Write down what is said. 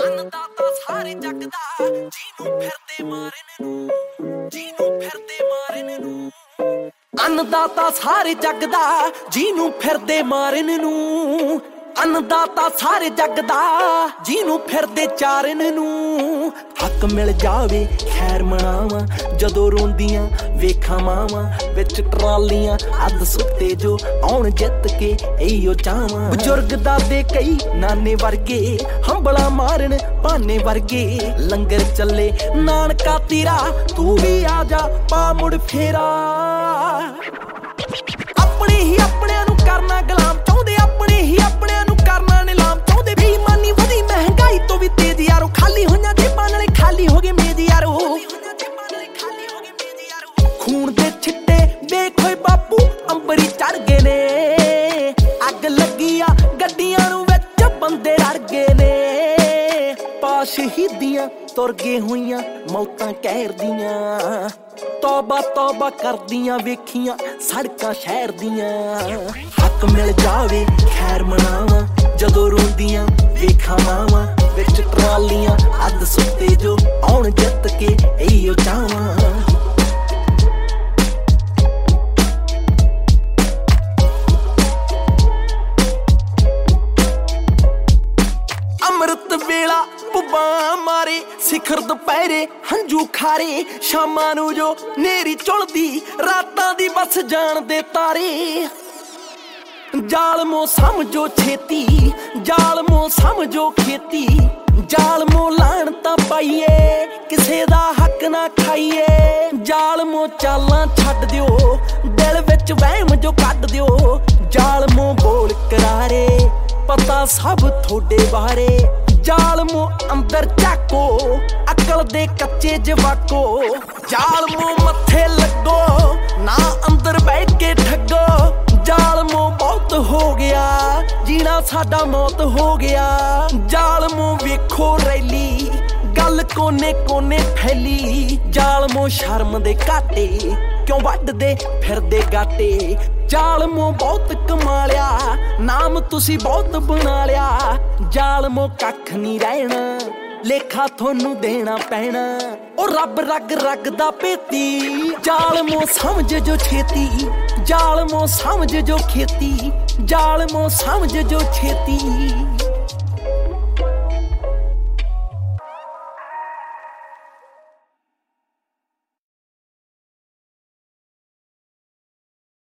अन्नदाता सारे जग दा जीनू फिरदे मारन नूं, जीनू फिरदे मारन नूं। अन्नदाता सारे जग दा जीनू फिरदे मारन नूं, अन्नदाता सारे जग दा जीनू फिरदे चारन नूं। हक मिल जावे खैर मनावां जदों रोंदियां वेखां मावां विच ट्रालियां अध सुत्ते जो आउण जित के इहो चाहां। बजुर्ग दादे कई नाने वर्गे हंबला मारन भाने वर्गे लंगर चले नानका तेरा तू भी आ जा पा मुड़ फेरा। अपने ही अपनियां नूं करना गुलाम चाहुंदे, अपने ही अपनियां नूं करना नीलाम चाहुंदे। बेईमानी वधी महंगाई तो भी तेज यारो, खाली होईयां जेबां नाले खाली हो गए मेज यारो। खून दे छिट्टे वेख होए बापू अंबरी चढ़ गए ने, अग लगी आ गड्डियां नूं विच बंदे रड़ गए ने। पा शहीदियां तुर गए होईयां मौतां कहर दियां, तौबा तौबा करदियां वेखियां सड़कां शहर दियां। हक मिल जावे खैर मनावां जदों रोंदियां वेखां मावां विच ट्रालियां अध सुत्ते जो आउण जित के इहो चाहां। अमृत वेला पुब्बा मारे सिखर दुपहरे हंजू खारे, शामां नूं जो नेरी चुलदी रातां दी बस जान दे तारे। जालमो समझो छेती, जालमो समझो खेती, जालमो लाणतां पाईए किसे दा हक ना खाईए। जालमो चालां छड्ड दिओ दिल विच वहम जो कढ दिओ, जालमो बोल करारे पता सब थोड़े बारे। जालमो अंदर झाको अकल दे कच्चे जवाको, जालमो मत्थे लगो ना अंदर बैठ के ठगो। जालमो बहुत हो गया जीना साडा मौत हो गया, जालमो वेखो रैली गल कोने कोने फैली। जालमो शर्म दे घाटे क्यों वड्डदे फिरदे गाटे, जालमो बहुत कमा लिया नाम तुसी बहुत बना लिया। जालमो कख नहीं रहना लेखा थोनू देना पैना, ओ रब रग रग दा पेती। जालमो समझ जो छेती, जालमो समझ जो खेती, जालमो समझ जो छेती।